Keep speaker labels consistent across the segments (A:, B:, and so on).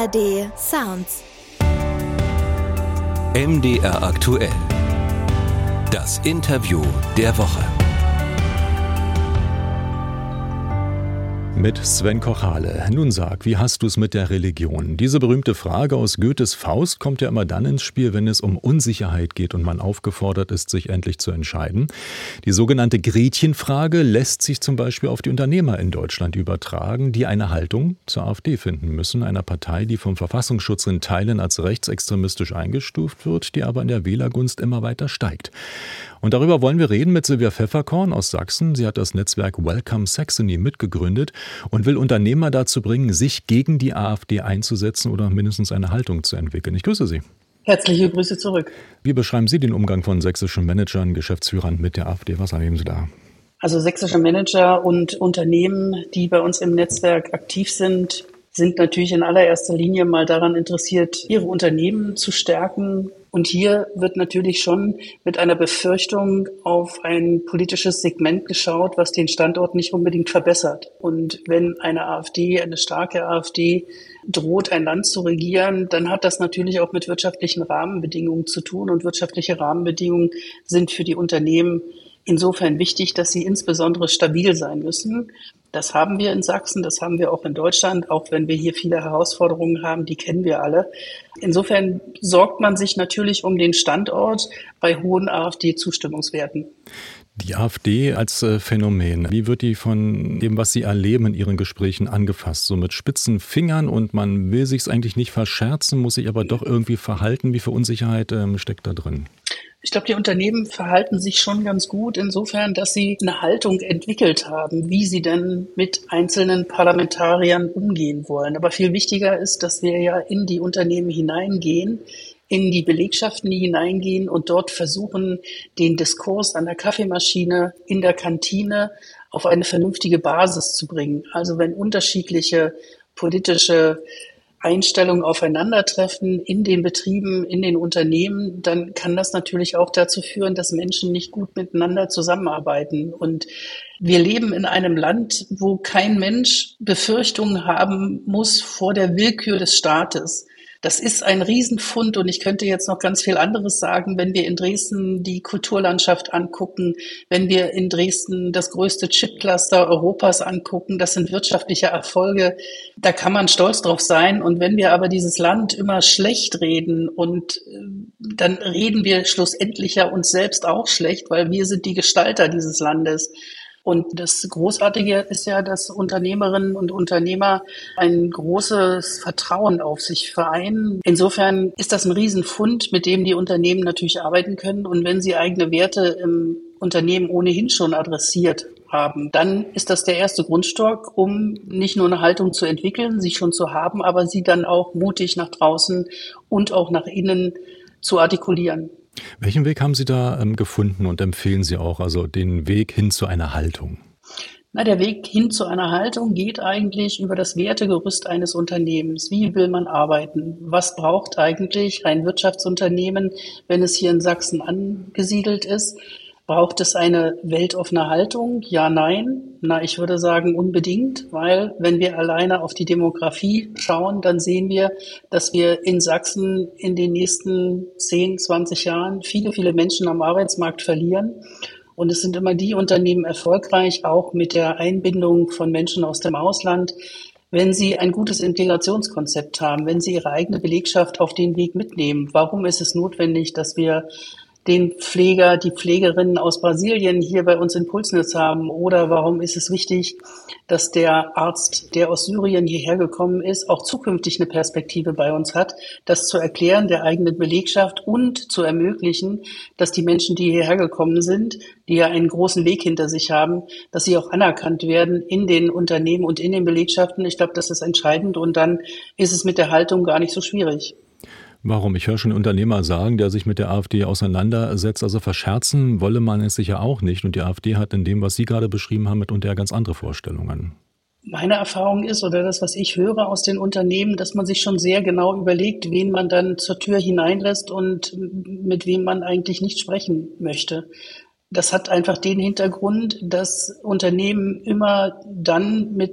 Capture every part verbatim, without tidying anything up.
A: R D Sounds.
B: M D R aktuell. Das Interview der Woche.
C: Mit Sven Kochale. Nun sag, wie hast du es mit der Religion? Diese berühmte Frage aus Goethes Faust kommt ja immer dann ins Spiel, wenn es um Unsicherheit geht und man aufgefordert ist, sich endlich zu entscheiden. Die sogenannte Gretchenfrage lässt sich zum Beispiel auf die Unternehmer in Deutschland übertragen, die eine Haltung zur AfD finden müssen, einer Partei, die vom Verfassungsschutz in Teilen als rechtsextremistisch eingestuft wird, die aber in der Wählergunst immer weiter steigt. Und darüber wollen wir reden mit Silvia Pfefferkorn aus Sachsen. Sie hat das Netzwerk Welcome Saxony mitgegründet und will Unternehmer dazu bringen, sich gegen die AfD einzusetzen oder mindestens eine Haltung zu entwickeln. Ich grüße Sie.
D: Herzliche Grüße zurück.
C: Wie beschreiben Sie den Umgang von sächsischen Managern, Geschäftsführern mit der AfD? Was erleben Sie da?
D: Also sächsische Manager und Unternehmen, die bei uns im Netzwerk aktiv sind, sind natürlich in allererster Linie mal daran interessiert, ihre Unternehmen zu stärken. Und hier wird natürlich schon mit einer Befürchtung auf ein politisches Segment geschaut, was den Standort nicht unbedingt verbessert. Und wenn eine AfD, eine starke AfD, droht, ein Land zu regieren, dann hat das natürlich auch mit wirtschaftlichen Rahmenbedingungen zu tun. Und wirtschaftliche Rahmenbedingungen sind für die Unternehmen insofern wichtig, dass sie insbesondere stabil sein müssen. Das haben wir in Sachsen, das haben wir auch in Deutschland, auch wenn wir hier viele Herausforderungen haben, die kennen wir alle. Insofern sorgt man sich natürlich um den Standort bei hohen AfD-Zustimmungswerten.
C: Die AfD als äh, Phänomen, wie wird die von dem, was Sie erleben in Ihren Gesprächen, angefasst? So mit spitzen Fingern und man will sich es eigentlich nicht verscherzen, muss sich aber doch irgendwie verhalten. Wie viel Unsicherheit ähm, steckt da drin?
D: Ich glaube, die Unternehmen verhalten sich schon ganz gut insofern, dass sie eine Haltung entwickelt haben, wie sie denn mit einzelnen Parlamentariern umgehen wollen. Aber viel wichtiger ist, dass wir ja in die Unternehmen hineingehen, in die Belegschaften hineingehen und dort versuchen, den Diskurs an der Kaffeemaschine, in der Kantine auf eine vernünftige Basis zu bringen. Also wenn unterschiedliche politische Einstellungen aufeinandertreffen in den Betrieben, in den Unternehmen, dann kann das natürlich auch dazu führen, dass Menschen nicht gut miteinander zusammenarbeiten. Und wir leben in einem Land, wo kein Mensch Befürchtungen haben muss vor der Willkür des Staates. Das ist ein Riesenfund und ich könnte jetzt noch ganz viel anderes sagen, wenn wir in Dresden die Kulturlandschaft angucken, wenn wir in Dresden das größte Chipcluster Europas angucken, das sind wirtschaftliche Erfolge, da kann man stolz drauf sein. Und wenn wir aber dieses Land immer schlecht reden und dann reden wir schlussendlich ja uns selbst auch schlecht, weil wir sind die Gestalter dieses Landes. Und das Großartige ist ja, dass Unternehmerinnen und Unternehmer ein großes Vertrauen auf sich vereinen. Insofern ist das ein Riesenfund, mit dem die Unternehmen natürlich arbeiten können. Und wenn sie eigene Werte im Unternehmen ohnehin schon adressiert haben, dann ist das der erste Grundstock, um nicht nur eine Haltung zu entwickeln, sie schon zu haben, aber sie dann auch mutig nach draußen und auch nach innen zu artikulieren.
C: Welchen Weg haben Sie da ähm, gefunden und empfehlen Sie auch, also den Weg hin zu einer Haltung?
D: Na, der Weg hin zu einer Haltung geht eigentlich über das Wertegerüst eines Unternehmens. Wie will man arbeiten? Was braucht eigentlich ein Wirtschaftsunternehmen, wenn es hier in Sachsen angesiedelt ist? Braucht es eine weltoffene Haltung? Ja, nein. Na, ich würde sagen unbedingt, weil wenn wir alleine auf die Demografie schauen, dann sehen wir, dass wir in Sachsen in den nächsten zehn, zwanzig Jahren viele, viele Menschen am Arbeitsmarkt verlieren. Und es sind immer die Unternehmen erfolgreich, auch mit der Einbindung von Menschen aus dem Ausland, wenn sie ein gutes Integrationskonzept haben, wenn sie ihre eigene Belegschaft auf den Weg mitnehmen. Warum ist es notwendig, dass wir den Pfleger, die Pflegerinnen aus Brasilien hier bei uns in Pulsnitz haben? Oder warum ist es wichtig, dass der Arzt, der aus Syrien hierher gekommen ist, auch zukünftig eine Perspektive bei uns hat, das zu erklären der eigenen Belegschaft und zu ermöglichen, dass die Menschen, die hierher gekommen sind, die ja einen großen Weg hinter sich haben, dass sie auch anerkannt werden in den Unternehmen und in den Belegschaften. Ich glaube, das ist entscheidend und dann ist es mit der Haltung gar nicht so schwierig.
C: Warum? Ich höre schon Unternehmer sagen, der sich mit der AfD auseinandersetzt, also verscherzen wolle man es sicher auch nicht. Und die AfD hat in dem, was Sie gerade beschrieben haben, mitunter ganz andere Vorstellungen.
D: Meine Erfahrung ist, oder das, was ich höre aus den Unternehmen, dass man sich schon sehr genau überlegt, wen man dann zur Tür hineinlässt und mit wem man eigentlich nicht sprechen möchte. Das hat einfach den Hintergrund, dass Unternehmen immer dann mit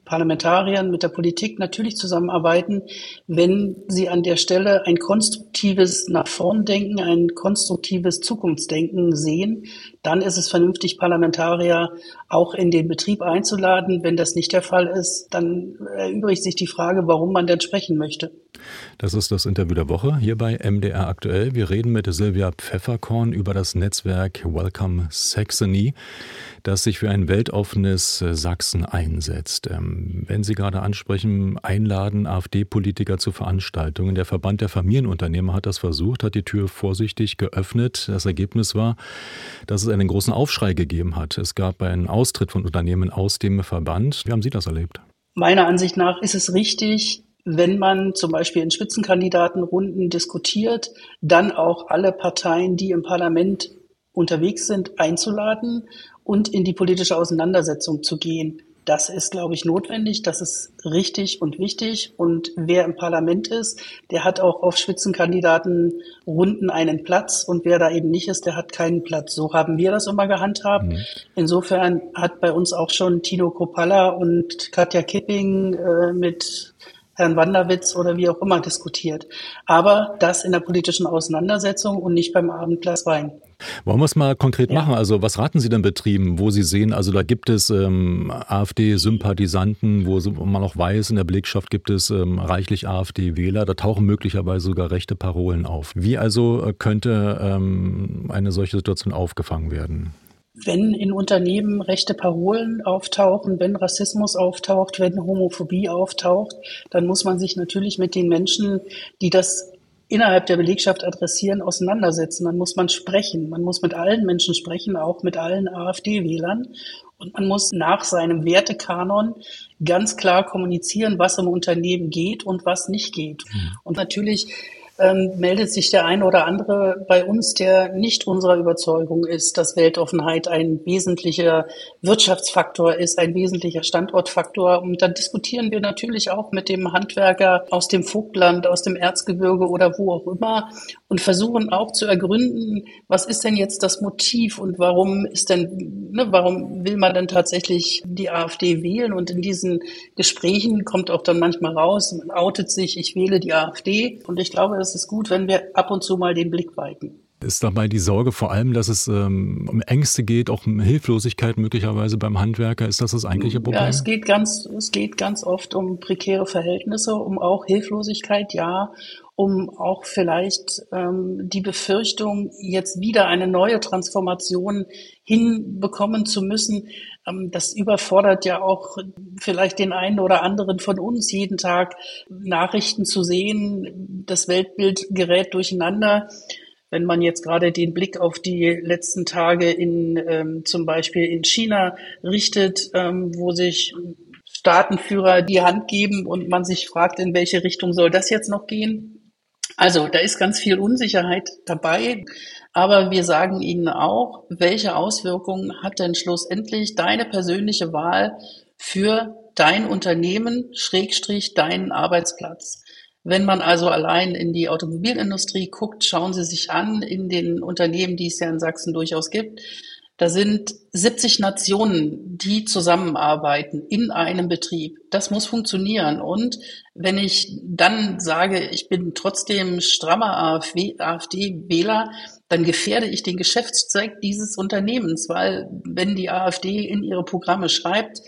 D: Parlamentariern, mit der Politik natürlich zusammenarbeiten, wenn sie an der Stelle ein konstruktives nach vorn denken, ein konstruktives Zukunftsdenken sehen, dann ist es vernünftig, Parlamentarier auch in den Betrieb einzuladen. Wenn das nicht der Fall ist, dann erübrigt sich die Frage, warum man denn sprechen möchte.
C: Das ist das Interview der Woche hier bei M D R aktuell. Wir reden mit Sylvia Pfefferkorn über das Netzwerk Welcome Saxony, das sich für ein weltoffenes Sachsen einsetzt. Wenn Sie gerade ansprechen, einladen AfD-Politiker zu Veranstaltungen. Der Verband der Familienunternehmer hat das versucht, hat die Tür vorsichtig geöffnet. Das Ergebnis war, dass es einen großen Aufschrei gegeben hat. Es gab einen Austritt von Unternehmen aus dem Verband. Wie haben Sie das erlebt?
D: Meiner Ansicht nach ist es richtig, wenn man zum Beispiel in Spitzenkandidatenrunden diskutiert, dann auch alle Parteien, die im Parlament unterwegs sind, einzuladen und in die politische Auseinandersetzung zu gehen. Das ist, glaube ich, notwendig, das ist richtig und wichtig. Und wer im Parlament ist, der hat auch auf Spitzenkandidatenrunden einen Platz. Und wer da eben nicht ist, der hat keinen Platz. So haben wir das immer gehandhabt. Mhm. Insofern hat bei uns auch schon Tino Kropalla und Katja Kipping äh, mit Herrn Wanderwitz oder wie auch immer diskutiert. Aber das in der politischen Auseinandersetzung und nicht beim Abendglas Wein.
C: Wollen wir es mal konkret ja. machen? Also was raten Sie denn Betrieben, wo Sie sehen, also da gibt es ähm, AfD-Sympathisanten, wo man auch weiß, in der Belegschaft gibt es ähm, reichlich AfD-Wähler, da tauchen möglicherweise sogar rechte Parolen auf. Wie also könnte ähm, eine solche Situation aufgefangen werden?
D: Wenn in Unternehmen rechte Parolen auftauchen, wenn Rassismus auftaucht, wenn Homophobie auftaucht, dann muss man sich natürlich mit den Menschen, die das innerhalb der Belegschaft adressieren, auseinandersetzen. Dann muss man sprechen. Man muss mit allen Menschen sprechen, auch mit allen AfD-Wählern. Und man muss nach seinem Wertekanon ganz klar kommunizieren, was im Unternehmen geht und was nicht geht. Mhm. Und natürlich Ähm, meldet sich der eine oder andere bei uns, der nicht unserer Überzeugung ist, dass Weltoffenheit ein wesentlicher Wirtschaftsfaktor ist, ein wesentlicher Standortfaktor. Und dann diskutieren wir natürlich auch mit dem Handwerker aus dem Vogtland, aus dem Erzgebirge oder wo auch immer und versuchen auch zu ergründen, was ist denn jetzt das Motiv und warum ist denn, ne, warum will man denn tatsächlich die AfD wählen? Und in diesen Gesprächen kommt auch dann manchmal raus, man outet sich, ich wähle die AfD. Und ich glaube, es ist gut, wenn wir ab und zu mal den Blick weiten.
C: Ist dabei die Sorge vor allem, dass es ähm, um Ängste geht, auch um Hilflosigkeit möglicherweise beim Handwerker? Ist das das eigentliche Problem?
D: Ja, es geht ganz, es geht ganz oft um prekäre Verhältnisse, um auch Hilflosigkeit, ja, um auch vielleicht ähm, die Befürchtung, jetzt wieder eine neue Transformation hinbekommen zu müssen. Ähm, das überfordert ja auch vielleicht den einen oder anderen von uns, jeden Tag Nachrichten zu sehen. Das Weltbild gerät durcheinander. Wenn man jetzt gerade den Blick auf die letzten Tage in ähm, zum Beispiel in China richtet, ähm, wo sich Staatenführer die Hand geben und man sich fragt, in welche Richtung soll das jetzt noch gehen? Also da ist ganz viel Unsicherheit dabei, aber wir sagen Ihnen auch, welche Auswirkungen hat denn schlussendlich deine persönliche Wahl für dein Unternehmen, Schrägstrich, deinen Arbeitsplatz? Wenn man also allein in die Automobilindustrie guckt, schauen Sie sich an, in den Unternehmen, die es ja in Sachsen durchaus gibt, da sind siebzig Nationen, die zusammenarbeiten in einem Betrieb. Das muss funktionieren. Und wenn ich dann sage, ich bin trotzdem strammer AfD-Wähler, dann gefährde ich den Geschäftszweck dieses Unternehmens, weil wenn die AfD in ihre Programme schreibt,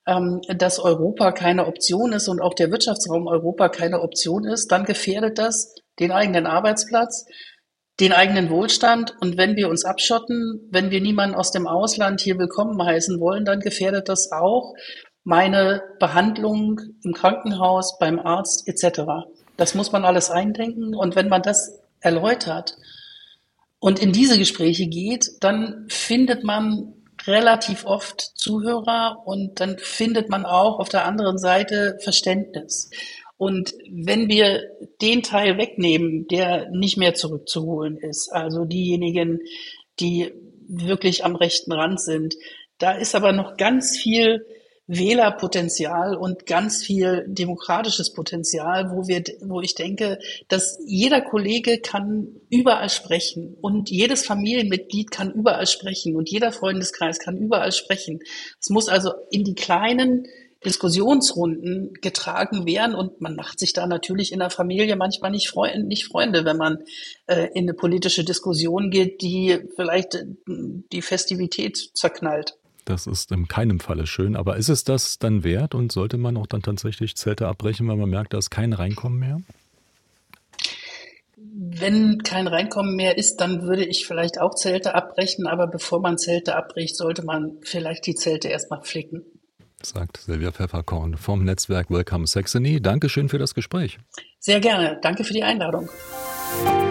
D: dass Europa keine Option ist und auch der Wirtschaftsraum Europa keine Option ist, dann gefährdet das den eigenen Arbeitsplatz, den eigenen Wohlstand. Und wenn wir uns abschotten, wenn wir niemanden aus dem Ausland hier willkommen heißen wollen, dann gefährdet das auch meine Behandlung im Krankenhaus, beim Arzt et cetera. Das muss man alles eindenken. Und wenn man das erläutert und in diese Gespräche geht, dann findet man relativ oft Zuhörer und dann findet man auch auf der anderen Seite Verständnis. Und wenn wir den Teil wegnehmen, der nicht mehr zurückzuholen ist, also diejenigen, die wirklich am rechten Rand sind, da ist aber noch ganz viel Wählerpotenzial und ganz viel demokratisches Potenzial, wo wir, wo ich denke, dass jeder Kollege kann überall sprechen und jedes Familienmitglied kann überall sprechen und jeder Freundeskreis kann überall sprechen. Es muss also in die kleinen Diskussionsrunden getragen werden und man macht sich da natürlich in der Familie manchmal nicht, Freunde, nicht Freunde, wenn man äh, in eine politische Diskussion geht, die vielleicht äh, die Festivität zerknallt.
C: Das ist in keinem Falle schön, aber ist es das dann wert und sollte man auch dann tatsächlich Zelte abbrechen, weil man merkt, da ist kein Reinkommen mehr?
D: Wenn kein Reinkommen mehr ist, dann würde ich vielleicht auch Zelte abbrechen, aber bevor man Zelte abbricht, sollte man vielleicht die Zelte erstmal flicken.
C: Sagt Silvia Pfefferkorn vom Netzwerk Welcome Saxony. Dankeschön für das Gespräch.
D: Sehr gerne. Danke für die Einladung.